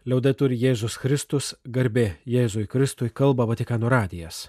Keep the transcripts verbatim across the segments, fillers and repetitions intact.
Liaudetur Jėzus Kristus, garbė Jėzui Kristui, kalba Vatikano radijas.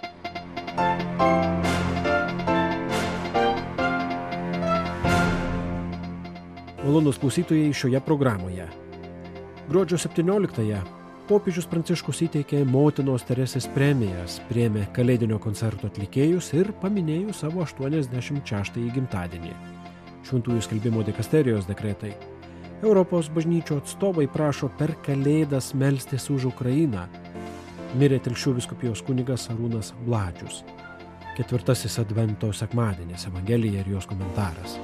Malonūs klausytojai šioje programoje. Gruodžio septynioliktąją popiežius Pranciškus įteikė motinos Teresės premijas, priėmė kalėdinio koncerto atlikėjus ir paminėjo savo aštuoniasdešimt šeštąjį gimtadienį. Šventųjų skelbimo dikasterijos dekretai. Europos bažnyčių atstovai prašo per kalėdas melstis už Ukrainą. Mirė Telšių vyskupijos kunigas Arūnas Bladžius. Ketvirtasis advento sekmadienis, Evangelija ir jos komentaras.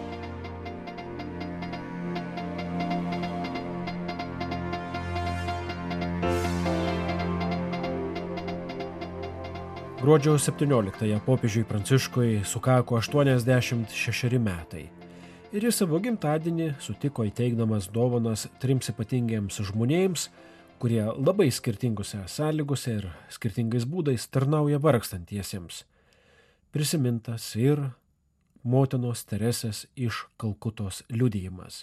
Gruodžio septynioliktąją popiežiui Pranciškui sukako aštuoniasdešimt šešeri metai. Ir jis savo gimtadienį sutiko įteikdamas dovanas trims ypatingiems žmonėms, kurie labai skirtingose sąlygose ir skirtingais būdais tarnauja vargstantiesiems. Prisimintas ir motinos Teresės iš Kalkutos liudijimas.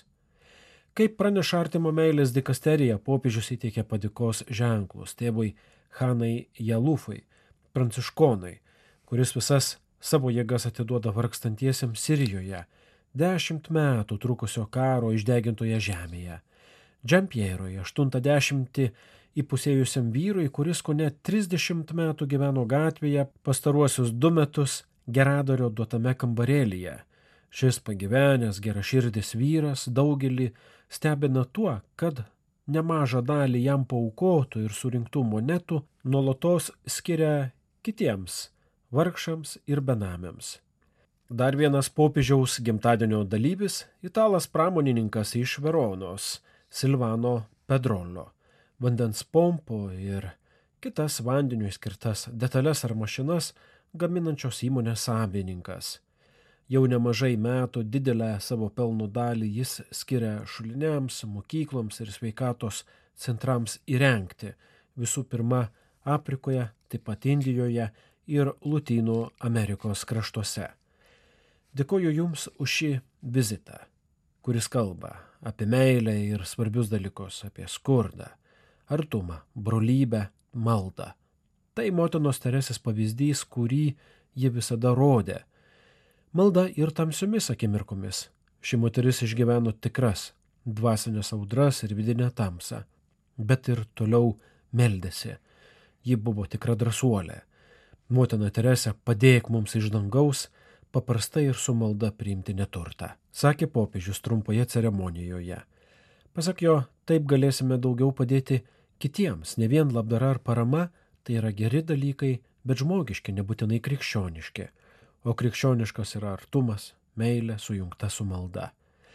Kaip praneša Artimo meilės dikasterija, popiežius įteikė padėkos ženklus tėvui Hanai Jalufui, pranciškonui, kuris visas savo jėgas atiduoda vargstantiesiems Sirijoje, dešimt metų trukusio karo išdegintoje žemėje. Džampierui, aštuntą dešimtį įpusėjusiam vyrui, kuris kone trisdešimt metų gyveno gatvėje, pastaruosius du metus geradario duotame kambarėlyje. Šis pagyvenęs geraširdis vyras daugelį stebina tuo, kad nemažą dalį jam paaukotų ir surinktų monetų nuolatos skiria kitiems vargšams ir benamiams. Dar vienas popiežiaus gimtadienio dalyvis – italas pramonininkas iš Veronos, Silvano Pedrolo. Vandens pompų ir kitas vandeniui skirtas detales ar mašinas gaminančios įmonės savininkas. Jau nemažai metų didelę savo pelno dalį jis skiria šuliniams, mokykloms ir sveikatos centrams įrengti, visų pirma Afrikoje, taip pat Indijoje ir Lotynų Amerikos kraštuose. Dėkoju Jums už šį vizitą, kuris kalba apie meilę ir svarbius dalykus, apie skurdą, artumą, brolybę, maldą. Tai motinos Teresės pavyzdys, kurį ji visada rodė. Malda ir tamsiomis akimirkomis. Ši moteris išgyveno tikras dvasinės audras ir vidinę tamsą, bet ir toliau meldėsi. Ji buvo tikra drąsuolė. Motina Teresė, padėk mums iš dangaus, paprastai ir su malda priimti neturtą, sakė popiežius trumpoje ceremonijoje. Pasak jo, taip galėsime daugiau padėti kitiems, ne vien labdara ar parama, tai yra geri dalykai, bet žmogiški, nebūtinai krikščioniški, o krikščioniškas yra artumas, meilė sujungta su malda.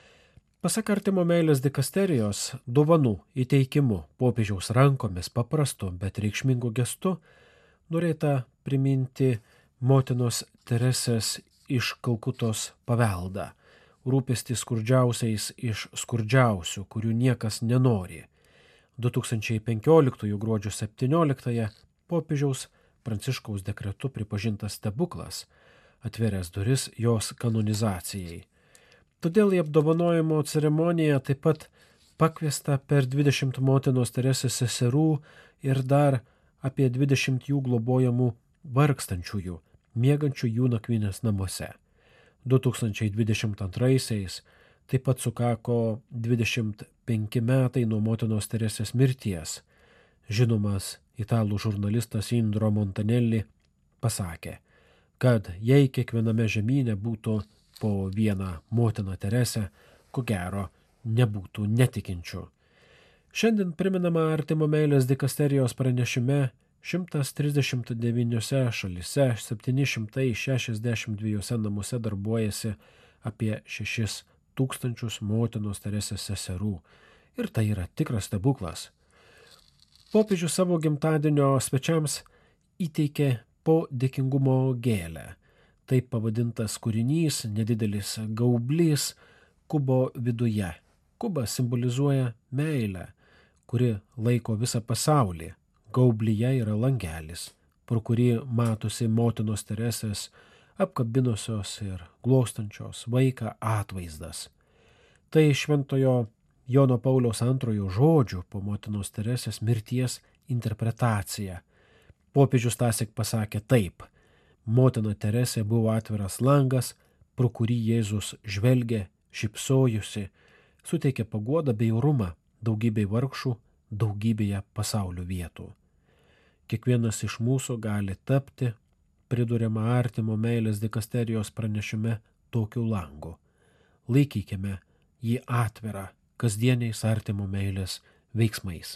Pasak Artimo meilės dikasterijos, dovanų įteikimu popiežiaus rankomis paprastu, bet reikšmingu gestu norėta priminti motinos Teresės iš Kalkutos paveldą, rūpestį skurdžiausiais iš skurdžiausių, kurių niekas nenori. du tūkstančiai penkioliktųjų gruodžio septynioliktąją popiežiaus Pranciškaus dekretu pripažintas stebuklas, atveręs duris jos kanonizacijai. Todėl į apdovanojimo ceremoniją taip pat pakviesta per dvidešimt motinos Teresės seserų ir dar apie dvidešimt jų globojamų vargstančiųjų, miegančių jų nakvynės namuose. du tūkstančiai dvidešimt antraisiais taip pat sukako dvidešimt penki metai nuo motinos Teresės mirties. Žinomas italų žurnalistas Indro Montanelli pasakė, kad jei kiekviename žemyne būtų po vieną motiną Teresę, ko gero nebūtų netikinčių. Šiandien priminama Artimo meilės dikasterijos pranešime šimtas trisdešimt devyniose šalyse, septyni šimtai šešiasdešimt dviejuose namuose darbuojasi apie šešis tūkstančius motinos Teresės seserų. Ir tai yra tikras stebuklas. Popiežius savo gimtadienio svečiams įteikė po dėkingumo gėlę. Taip pavadintas kūrinys, nedidelis gaublys kubo viduje. Kubas simbolizuoja meilę, kuri laiko visą pasaulį. Gaublyje yra langelis, pro kurį matosi motinos Teresės apkabinusios ir glostančios vaiką atvaizdas. Tai šventojo Jono Pauliaus antrojo žodžių po motinos Teresės mirties interpretacija. Popiežius tąsyk pasakė taip: motina Teresė buvo atviras langas, pro kurį Jėzus žvelgė, šypsojusi, suteikė paguodą bei orumą daugybei vargšų daugybėje pasaulio vietų. Kiekvienas iš mūsų gali tapti, priduriama artimo meilės dikasterijos pranešime, tokiu langu. Laikykime jį atvirą kasdieniais artimo meilės veiksmais.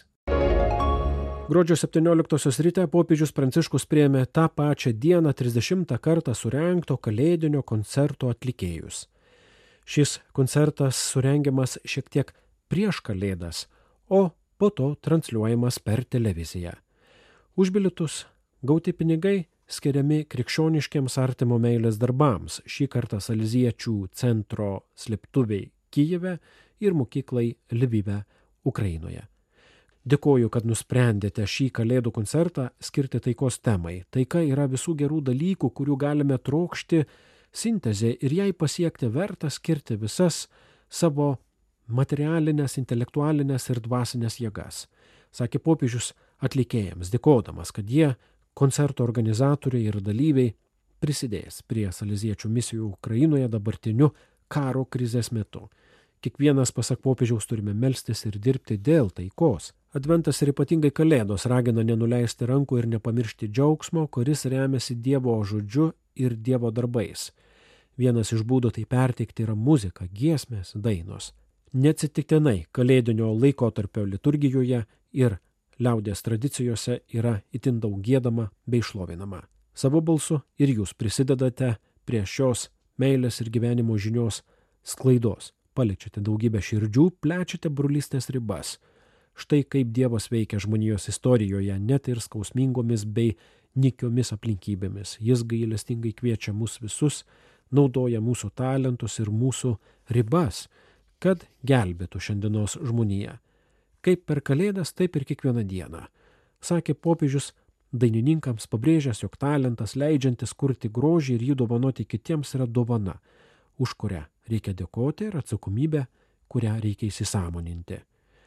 Gruodžio septynioliktosios ryte popiežius Pranciškus priėmė tą pačią dieną trisdešimtą kartą surengto kalėdinio koncerto atlikėjus. Šis koncertas surengiamas šiek tiek prieš Kalėdas, o po to transliuojamas per televiziją. Už bilietus gauti pinigai skiriami krikščioniškiams artimo meilės darbams, šį kartą Saleziečių centro slėptuvei Kijeve ir mokyklai Lvive, Ukrainoje. Dėkoju, kad nusprendėte šį kalėdų koncertą skirti taikos temai. Taika yra visų gerų dalykų, kurių galime trokšti sintezė, ir jai pasiekti verta skirti visas savo materialinės, intelektualinės ir dvasinės jėgas, sakė popiežius atlikėjams, dėkodamas, kad jie, koncerto organizatoriai ir dalyviai, prisidės prie saleziečių misijų Ukrainoje dabartiniu karo krizės metu. Kiekvienas, pasak popiežiaus, turime melstis ir dirbti dėl taikos. Adventas ir ypatingai Kalėdos ragina nenuleisti rankų ir nepamiršti džiaugsmo, kuris remiasi Dievo žodžiu ir Dievo darbais. Vienas iš būdų tai perteikti yra muzika, giesmės, dainos. Neatsitiktinai kalėdinio laikotarpio liturgijoje ir liaudies tradicijose yra itin daug giedama bei šlovinama. Savo balsu ir jūs prisidedate prie šios meilės ir gyvenimo žinios sklaidos. Paliečiate daugybę širdžių, plečiate brolystės ribas. Štai kaip Dievas veikia žmonijos istorijoje, net ir skausmingomis bei nikiomis aplinkybėmis. Jis gailestingai kviečia mus visus, naudoja mūsų talentus ir mūsų ribas, kad gelbėtų šiandienos žmoniją. Kaip per Kalėdas, taip ir kiekvieną dieną. Sakė popiežius dainininkams, pabrėžęs, jog talentas leidžiantis kurti grožį ir jį dovanoti kitiems yra dovana, už kurią reikia dėkoti, ir atsakomybę, kurią reikia įsisąmoninti.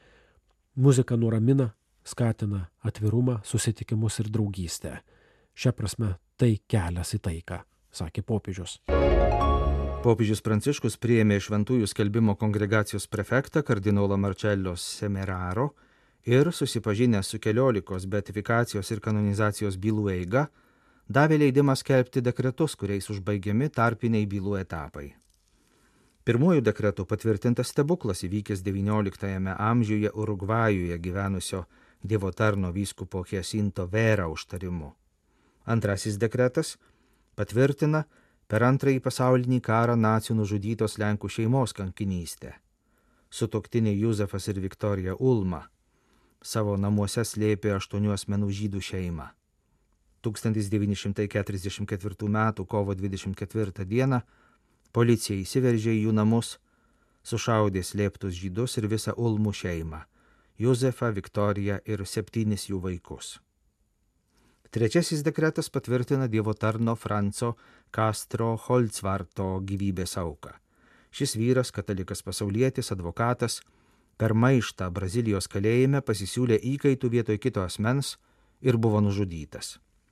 Muzika nuramina, skatina atvirumą, susitikimus ir draugystę. Šia prasme tai kelias į taiką, sakė popiežius. Popiežius Pranciškus priėmė Šventųjų skelbimo kongregacijos prefektą kardinolą Marcello Semeraro ir, susipažinęs su keliolikos beatifikacijos ir kanonizacijos bylų eiga, davė leidimą skelbti dekretus, kuriais užbaigiami tarpiniai bylų etapai. Pirmuoju dekretu patvirtintas stebuklas įvykęs devynioliktajame amžiuje Urugvajuje gyvenusio Dievo tarno vyskupo Jacinto Vera užtarimu. Antrasis dekretas patvirtina per antrąjį pasaulinį karą nacių nužudytos Lenkų šeimos kankinystę. Sutuoktiniai Juzefas ir Viktorija Ulma savo namuose slėpė aštuonių asmenų žydų šeimą. tūkstantis devyni šimtai keturiasdešimt ketvirtų metų kovo dvidešimt ketvirtą dieną policija įsiveržė į jų namus, sušaudė slėptus žydus ir visą Ulmų šeimą – Juzefą, Viktoriją ir septynis jų vaikus. Trečiasis dekretas patvirtina Dievo tarno Franco Castro Holzvarto gyvybės auką. Šis vyras, katalikas pasaulietis, advokatas, per maištą Brazilijos kalėjime pasisiūlė įkaitų vietoj kito asmens ir buvo nužudytas.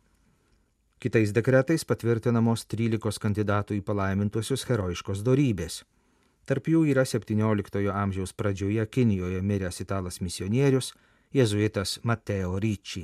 Kitais dekretais patvirtinamos trylikos kandidatų į palaimintuosius herojiškos dorybės. Tarp jų yra septynioliktojo amžiaus pradžioje Kinijoje miręs italas misionierius, jėzuitas Matteo Ricci.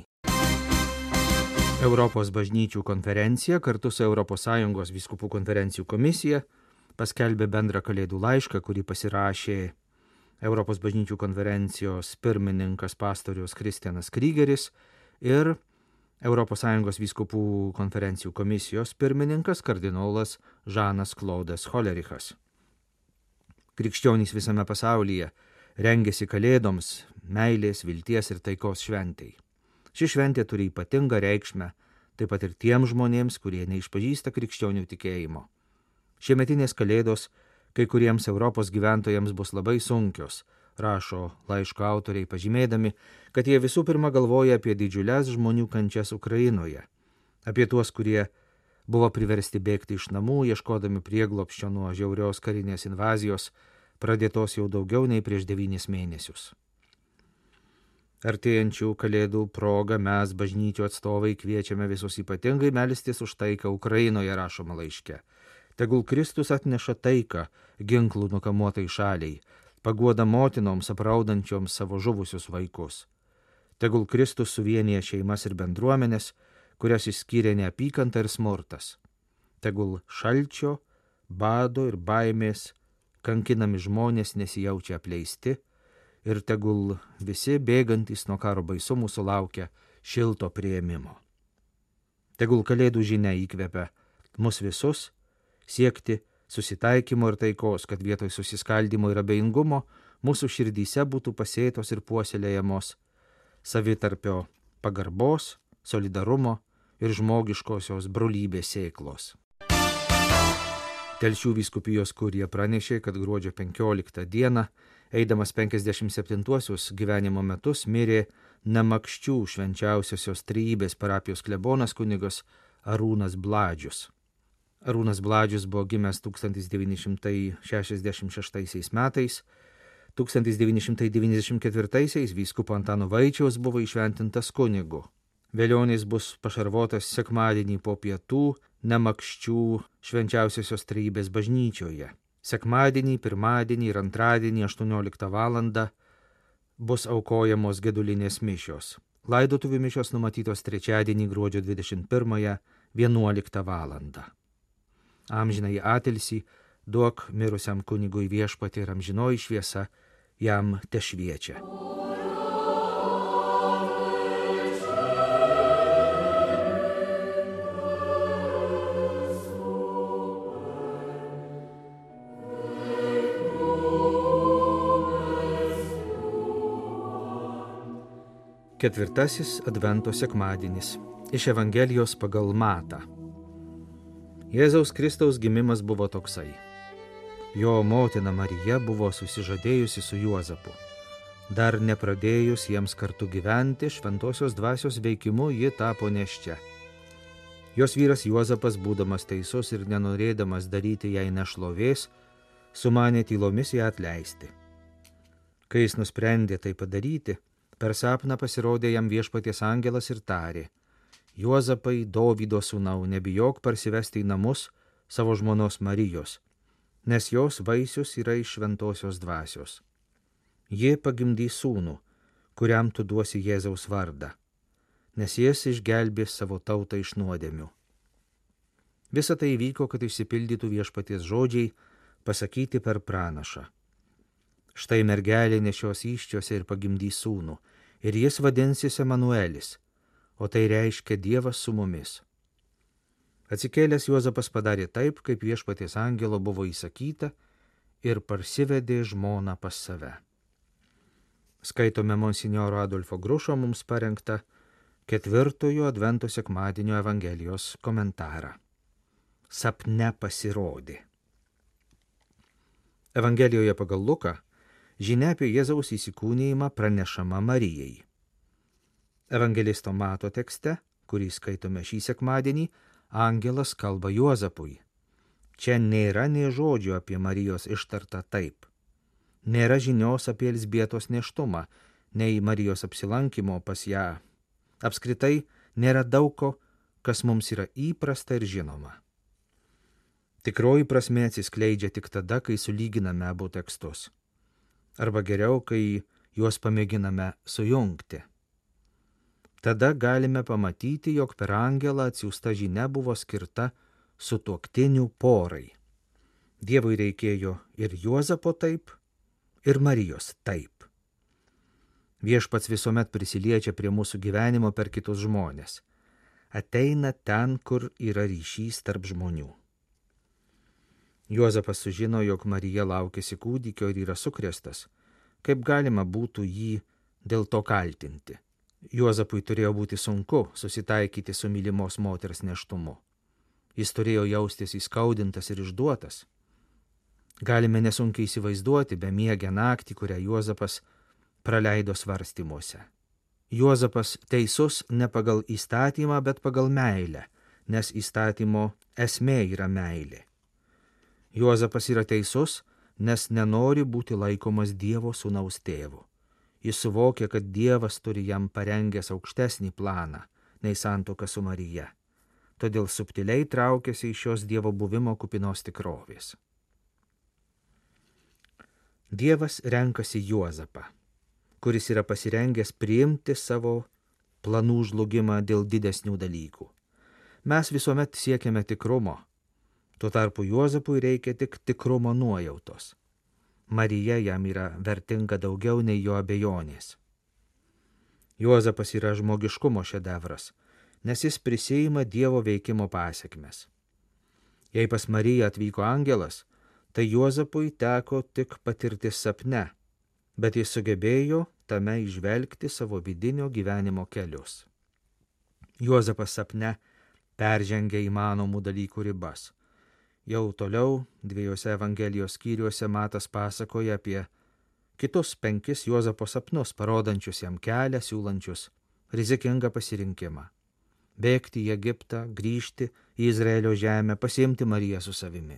Europos bažnyčių konferencija kartu su Europos Sąjungos vyskupų konferencijų komisija paskelbė bendrą kalėdų laišką, kurį pasirašė Europos bažnyčių konferencijos pirmininkas pastorius Kristianas Krygeris ir Europos Sąjungos vyskupų konferencijų komisijos pirmininkas kardinolas Žanas Klaudas Holerichas. Krikščionys visame pasaulyje rengiasi kalėdoms, meilės, vilties ir taikos šventei. Ši šventė turi ypatingą reikšmę taip pat ir tiems žmonėms, kurie neišpažįsta krikščionių tikėjimo. Šiemetinės kalėdos kai kuriems Europos gyventojams bus labai sunkios, rašo laiško autoriai pažymėdami, kad jie visų pirma galvoja apie didžiules žmonių kančias Ukrainoje, apie tuos, kurie buvo priversti bėgti iš namų, ieškodami prieglobsčio nuo žiaurios karinės invazijos, pradėtos jau daugiau nei prieš devynis mėnesius. Artėjančių kalėdų proga mes, bažnyčių atstovai, kviečiame visus ypatingai melstis už taiką Ukrainoje, rašoma laiške. Tegul Kristus atneša taiką ginklų nukamuotai šaliai, paguoda motinoms apraudančioms savo žuvusius vaikus. Tegul Kristus suvienyje šeimas ir bendruomenės, kurias išskyrė neapykanta ir smurtas. Tegul šalčio, bado ir baimės kankinami žmonės nesijaučia apleisti ir tegul visi bėgantys nuo karo baisumų sulaukia šilto priėmimo. Tegul kalėdų žinia įkvepia mus visus siekti susitaikymo ir taikos, kad vietoj susiskaldimo ir abejingumo mūsų širdyse būtų pasėtos ir puoselėjamos savitarpio pagarbos, solidarumo ir žmogiškosios brolybės sėklos. Telšių vyskupijos kurija pranešė, kad gruodžio penkioliktą dieną, eidamas penkiasdešimt septintuosius gyvenimo metus, mirė Nemakščių švenčiausiosios trejybės parapijos klebonas kunigas Arūnas Bladžius. Arūnas Bladžius buvo gimęs tūkstantis devyni šimtai šešiasdešimt šeštaisiais metais, tūkstantis devyni šimtai devyniasdešimt ketvirtaisiais vyskupo Antano Vaičiaus buvo įšventintas kunigu. Vėlionės bus pašarvotas sekmadienį po pietų Nemakščių švenčiausiosios trejybės bažnyčioje. Sekmadienį, pirmadienį ir antradienį aštuonioliktą valandą bus aukojamos gedulinės mišios. Laidotuvių mišios numatytos trečiadienį gruodžio dvidešimt pirmąją vienuoliktą valandą. Amžinąjį atilsį duok mirusiam kunigui Viešpatie ir amžinoji šviesa jam tešviečia. Ketvirtasis Advento sekmadienis iš Evangelijos pagal Matą. Jėzaus Kristaus gimimas buvo toksai. Jo motina Marija buvo susižadėjusi su Juozapu. Dar nepradėjus jiems kartu gyventi, šventosios dvasios veikimu ji tapo nėščia. Jos vyras Juozapas, būdamas teisus ir nenorėdamas daryti jai nešlovės, sumanė tylomis ją atleisti. Kai jis nusprendė tai padaryti, per sapną pasirodė jam Viešpaties angelas ir tarė: Juozapai, Dovydo sūnau, nebijok parsivesti į namus savo žmonos Marijos, nes jos vaisius yra iš šventosios dvasios. Ji pagimdys sūnų, kuriam tu duosi Jėzaus vardą, nes jis išgelbės savo tautą iš nuodėmių. Visa tai įvyko, kad išsipildytų Viešpaties žodžiai pasakyti per pranašą. Štai mergelė nešios įsčiose ir pagimdys sūnų, ir jis vadinsis Emanuelis, o tai reiškia Dievas su mumis. Atsikėlęs Juozapas padarė taip, kaip Viešpaties angelo buvo įsakyta, ir parsivedė žmoną pas save. Skaitome monsinjoro Adolfo Grušo mums parengtą ketvirtojo Advento sekmadienio Evangelijos komentarą. Sapne pasirodė. Evangelijoje pagal Luką žinia apie Jėzaus įsikūnijimą pranešama Marijai. Evangelisto Mato tekste, kurį skaitome šį sekmadienį, angelas kalba Juozapui. Čia nėra nė žodžio apie Marijos ištartą taip. Nėra žinios apie Elzbietos nėštumą, nei Marijos apsilankimo pas ją. Apskritai nėra daug ko, kas mums yra įprasta ir žinoma. Tikroji prasmė atsiskleidžia tik tada, kai sulyginame abu tekstus. Arba geriau, kai juos pamėginame sujungti. Tada galime pamatyti, jog per angelą atsiųsta žinia buvo skirta sutuoktinių porai. Dievui reikėjo ir Juozapo taip, ir Marijos taip. Viešpats visuomet prisiliečia prie mūsų gyvenimo per kitus žmonės. Ateina ten, kur yra ryšys tarp žmonių. Juozapas sužino, jog Marija laukiasi kūdikio ir yra sukrėstas. Kaip galima būtų jį dėl to kaltinti? Juozapui turėjo būti sunku susitaikyti su mylimos moters nėštumu. Jis turėjo jaustis įskaudintas ir išduotas. Galime nesunkiai įsivaizduoti bemiegę naktį, kurią Juozapas praleido svarstymuose. Juozapas teisus ne pagal įstatymą, bet pagal meilę, nes įstatymo esmė yra meilė. Juozapas yra teisus, nes nenori būti laikomas Dievo sūnaus tėvu. Jis suvokia, kad Dievas turi jam parengęs aukštesnį planą nei santuoka su Marija. Todėl subtiliai traukiasi iš šios Dievo buvimo kupinos tikrovės. Dievas renkasi Juozapą, kuris yra pasirengęs priimti savo planų žlugimą dėl didesnių dalykų. Mes visuomet siekiame tikrumo, tuo tarpu Juozapui reikia tik tikrumo nuojautos. Marija jam yra vertinga daugiau nei jo abejonės. Juozapas yra žmogiškumo šedevras, nes jis prisiima Dievo veikimo pasekmes. Jei pas Mariją atvyko angelas, tai Juozapui teko tik patirti sapne, bet jis sugebėjo tame įžvelgti savo vidinio gyvenimo kelius. Juozapas sapne peržengia įmanomų dalykų ribas. Jau toliau dviejose Evangelijos skyriuose Matas pasakoja apie kitus penkis Juozapo sapnus, parodančius jam kelią, siūlančius rizikingą pasirinkimą. Bėgti į Egiptą, grįžti į Izraelio žemę, pasiimti Mariją su savimi.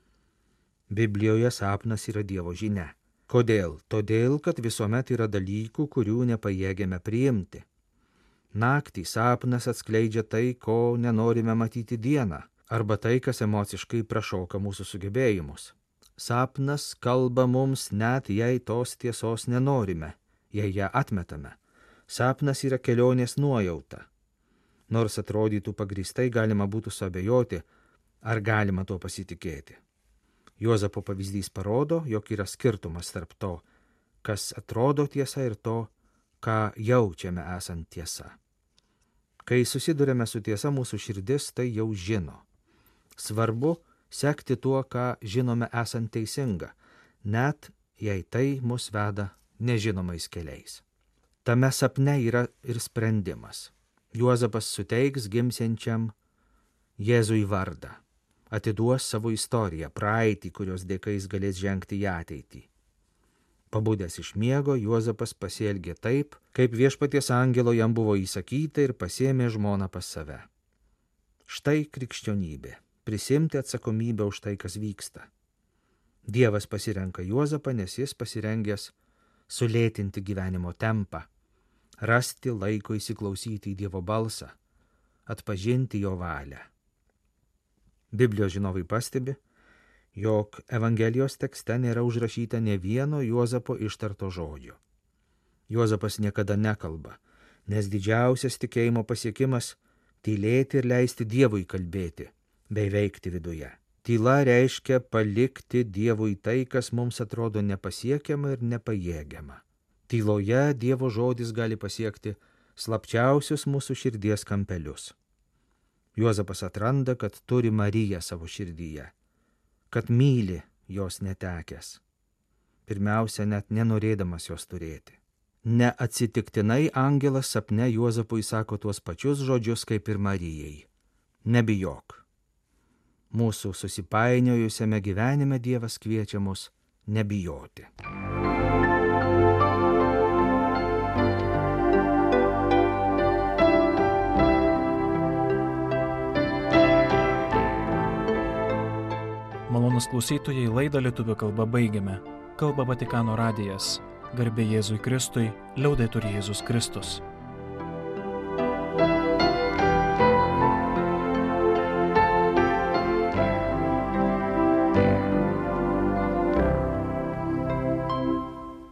Biblijoje sapnas yra Dievo žinia. Kodėl? Todėl, kad visuomet yra dalykų, kurių nepajėgiame priimti. Naktį sapnas atskleidžia tai, ko nenorime matyti dieną, arba tai, kas emociškai prašoka mūsų sugebėjimus. Sapnas kalba mums net jei tos tiesos nenorime, jei ją atmetame. Sapnas yra kelionės nuojauta. Nors atrodytų pagrįstai, galima būtų suabejoti, ar galima tuo pasitikėti. Juozapo pavyzdys parodo, jog yra skirtumas tarp to, kas atrodo tiesa, ir to, ką jaučiame esant tiesa. Kai susidurėme su tiesa, mūsų širdis tai jau žino. Svarbu sekti tuo, ką žinome esant teisinga, net jei tai mus veda nežinomais keliais. Tame sapne yra ir sprendimas. Juozapas suteiks gimsiančiam Jėzui vardą, atiduos savo istoriją, praeitį, kurios dėka jis galės žengti į ateitį. Pabudęs iš miego, Juozapas pasielgė taip, kaip viešpaties angelo jam buvo įsakyta, ir pasiėmė žmoną pas save. Štai krikščionybė. Prisimti atsakomybę už tai, kas vyksta. Dievas pasirenka Juozapą, nes jis pasirengęs sulėtinti gyvenimo tempą, rasti laiko įsiklausyti į Dievo balsą, atpažinti jo valią. Biblijos žinovai pastebi, jog Evangelijos tekste nėra užrašyta ne vieno Juozapo ištarto žodžio. Juozapas niekada nekalba, nes didžiausias tikėjimo pasiekimas – tylėti ir leisti Dievui kalbėti, bei veikti viduje. Tyla reiškia palikti Dievui tai, kas mums atrodo nepasiekiama ir nepajėgiama. Tyloje Dievo žodis gali pasiekti slapčiausius mūsų širdies kampelius. Juozapas atranda, kad turi Mariją savo širdyje, kad myli jos netekęs, pirmiausia, net nenorėdamas jos turėti. Neatsitiktinai angelas sapne Juozapui sako tuos pačius žodžius kaip ir Marijai. Nebijok. Mūsų susipainiojusiame gyvenime Dievas kviečia mus nebijoti. Malonūs klausytojai, laidą lietuvių kalba baigiame. Kalba Vatikano radijas. Garbė Jėzui Kristui, liaudetur Jėzus Kristus.